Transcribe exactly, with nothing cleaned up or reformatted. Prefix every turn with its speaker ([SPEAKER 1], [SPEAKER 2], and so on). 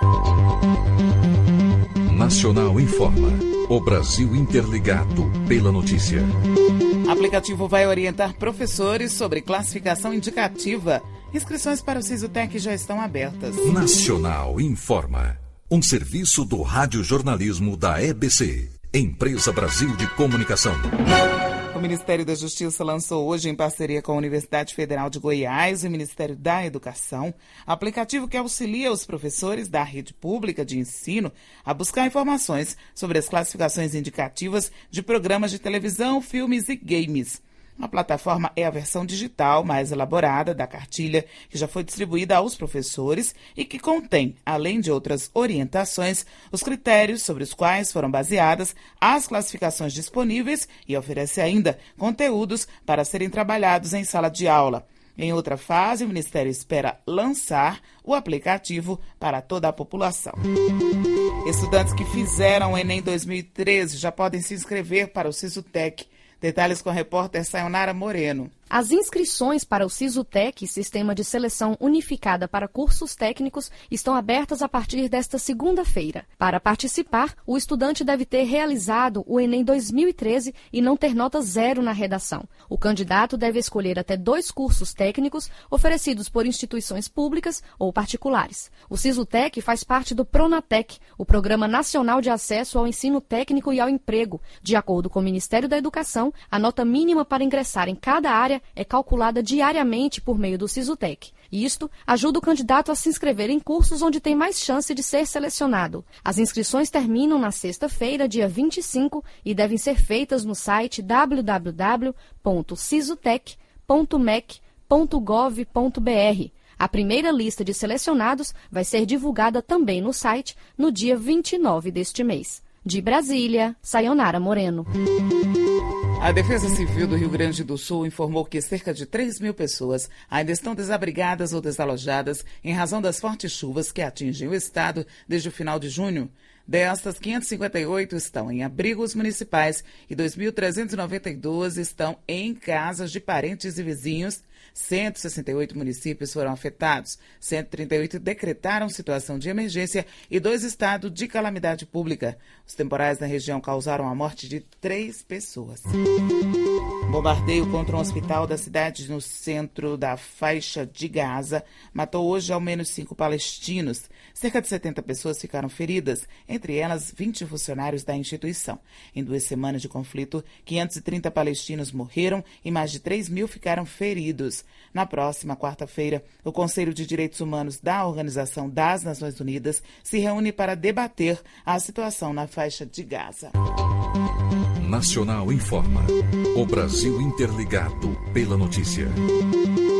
[SPEAKER 1] Nacional informa. O Brasil interligado pela notícia.
[SPEAKER 2] Aplicativo vai orientar professores sobre classificação indicativa. Inscrições para o Sisutec já estão abertas.
[SPEAKER 1] Nacional informa. Um serviço do radiojornalismo da E B C, Empresa Brasil de Comunicação.
[SPEAKER 2] O Ministério da Justiça lançou hoje, em parceria com a Universidade Federal de Goiás e o Ministério da Educação, aplicativo que auxilia os professores da rede pública de ensino a buscar informações sobre as classificações indicativas de programas de televisão, filmes e games. A plataforma é a versão digital mais elaborada da cartilha, que já foi distribuída aos professores e que contém, além de outras orientações, os critérios sobre os quais foram baseadas as classificações disponíveis e oferece ainda conteúdos para serem trabalhados em sala de aula. Em outra fase, o Ministério espera lançar o aplicativo para toda a população. Estudantes que fizeram o Enem dois mil e treze já podem se inscrever para o Sisutec. Detalhes com a repórter Sayonara Moreno.
[SPEAKER 3] As inscrições para o Sisutec, Sistema de Seleção Unificada para Cursos Técnicos, estão abertas a partir desta segunda-feira. Para participar, o estudante deve ter realizado o Enem dois mil e treze e não ter nota zero na redação. O candidato deve escolher até dois cursos técnicos oferecidos por instituições públicas ou particulares. O Sisutec faz parte do Pronatec, o Programa Nacional de Acesso ao Ensino Técnico e ao Emprego. De acordo com o Ministério da Educação, a nota mínima para ingressar em cada área é calculada diariamente por meio do Sisutec. Isto ajuda o candidato a se inscrever em cursos onde tem mais chance de ser selecionado. As inscrições terminam na sexta-feira, dia vinte e cinco, e devem ser feitas no site w w w ponto sisutec ponto mec ponto gov ponto b r. A primeira lista de selecionados vai ser divulgada também no site no dia vinte e nove deste mês. De Brasília, Sayonara Moreno.
[SPEAKER 2] A Defesa Civil do Rio Grande do Sul informou que cerca de três mil pessoas ainda estão desabrigadas ou desalojadas em razão das fortes chuvas que atingem o estado desde o final de junho. Destas, quinhentas e cinquenta e oito estão em abrigos municipais e dois mil trezentos e noventa e dois estão em casas de parentes e vizinhos. cento e sessenta e oito municípios foram afetados, cento e trinta e oito decretaram situação de emergência e dois estados de calamidade pública. Os temporais na região causaram a morte de três pessoas. Bombardeio contra um hospital da cidade no centro da faixa de Gaza matou hoje ao menos cinco palestinos. Cerca de setenta pessoas ficaram feridas, entre elas vinte funcionários da instituição. Em duas semanas de conflito, quinhentos e trinta palestinos morreram e mais de três mil ficaram feridos. Na próxima quarta-feira, o Conselho de Direitos Humanos da Organização das Nações Unidas se reúne para debater a situação na faixa de Gaza.
[SPEAKER 1] Nacional informa. O Brasil interligado pela notícia.